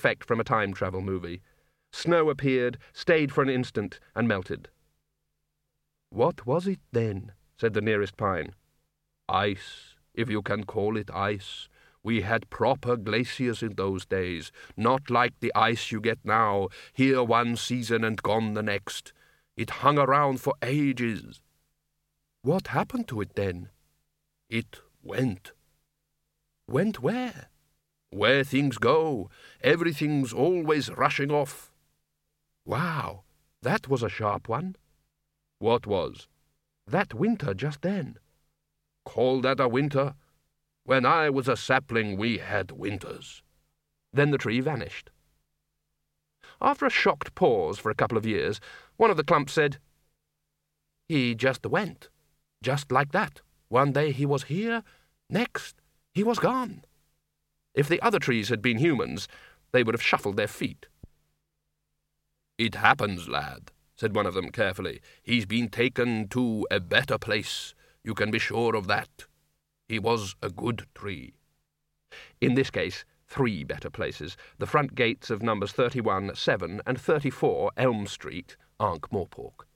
effect from a time travel movie. Snow appeared, stayed for an instant, and melted. "What was it then?" said the nearest pine. "Ice, if you can call it ice. We had proper glaciers in those days, not like the ice you get now, here one season and gone the next. It hung around for ages." "What happened to it then?" "It went." "Went where?" "Where things go. Everything's always rushing off." "Wow, that was a sharp one." "What was?" "That winter just then." "Call that a winter? When I was a sapling we had winters." Then the tree vanished. After a shocked pause for a couple of years, one of the clumps said, "He just went. Just like that. One day he was here, next he was gone." If the other trees had been humans, they would have shuffled their feet. "It happens, lad," said one of them carefully. "He's been taken to a better place. You can be sure of that. He was a good tree." In this case, 3 better places, the front gates of numbers 31, 7 and 34 Elm Street, Ankh-Morpork.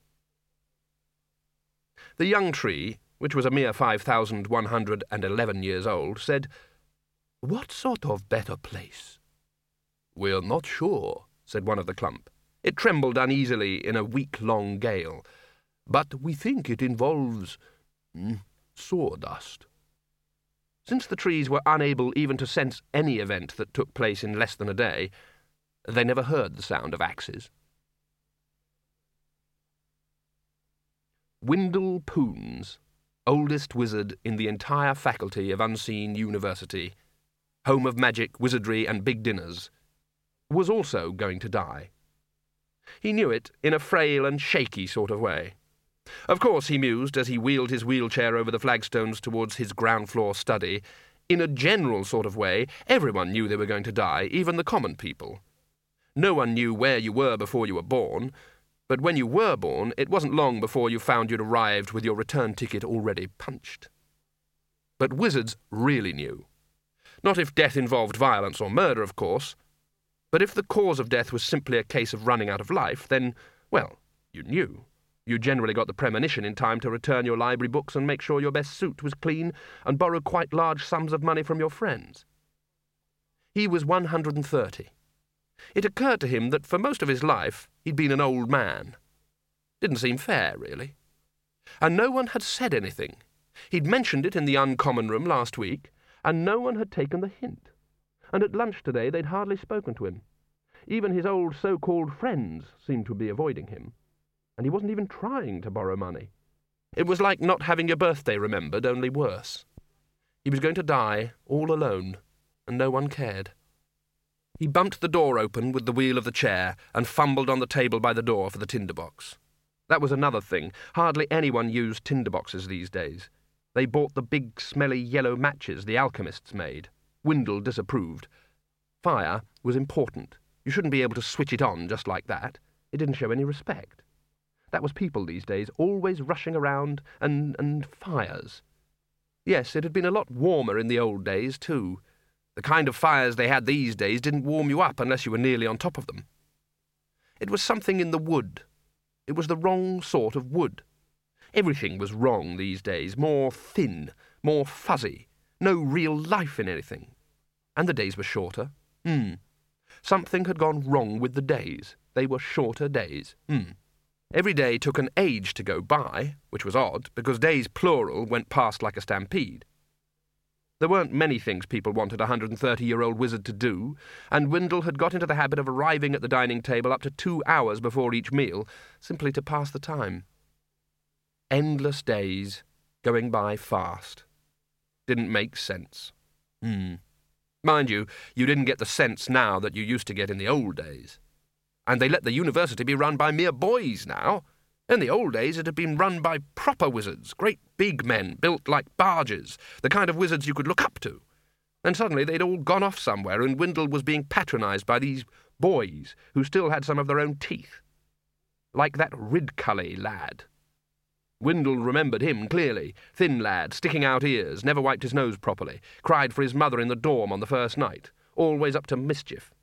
The young tree, which was a mere 5,111 years old, said, "What sort of better place?" "We're not sure," said one of the clump. It trembled uneasily in a week-long gale. "But we think it involves sawdust." Since the trees were unable even to sense any event that took place in less than a day, they never heard the sound of axes. Windle Poons, oldest wizard in the entire faculty of Unseen University, home of magic, wizardry, and big dinners, was also going to die. He knew it in a frail and shaky sort of way. Of course, he mused as he wheeled his wheelchair over the flagstones towards his ground-floor study, in a general sort of way, everyone knew they were going to die, even the common people. No one knew where you were before you were born, but when you were born, it wasn't long before you found you'd arrived with your return ticket already punched. But wizards really knew. Not if death involved violence or murder, of course, but if the cause of death was simply a case of running out of life, then, well, you knew. You generally got the premonition in time to return your library books and make sure your best suit was clean and borrow quite large sums of money from your friends. He was 130. It occurred to him that for most of his life he'd been an old man. Didn't seem fair, really. And no one had said anything. He'd mentioned it in the uncommon room last week, and no one had taken the hint. And at lunch today they'd hardly spoken to him. Even his old so-called friends seemed to be avoiding him. And he wasn't even trying to borrow money. It was like not having your birthday remembered, only worse. He was going to die, all alone, and no one cared. He bumped the door open with the wheel of the chair and fumbled on the table by the door for the tinderbox. That was another thing. Hardly anyone used tinderboxes these days. They bought the big, smelly yellow matches the alchemists made. Windle disapproved. Fire was important. You shouldn't be able to switch it on just like that. It didn't show any respect. That was people these days, always rushing around, and fires. Yes, it had been a lot warmer in the old days, too. The kind of fires they had these days didn't warm you up unless you were nearly on top of them. It was something in the wood. It was the wrong sort of wood. Everything was wrong these days, more thin, more fuzzy, no real life in anything. And the days were shorter. Something had gone wrong with the days. They were shorter days. Every day took an age to go by, which was odd, because days plural went past like a stampede. There weren't many things people wanted a 130-year-old wizard to do, and Windle had got into the habit of arriving at the dining table up to 2 hours before each meal, simply to pass the time. Endless days, going by fast. Didn't make sense. Mind you, you didn't get the sense now that you used to get in the old days. And they let the university be run by mere boys now. In the old days it had been run by proper wizards, great big men built like barges, the kind of wizards you could look up to. And suddenly they'd all gone off somewhere and Windle was being patronised by these boys who still had some of their own teeth. Like that Ridcully lad. Windle remembered him clearly. Thin lad, sticking out ears, never wiped his nose properly, cried for his mother in the dorm on the first night, always up to mischief.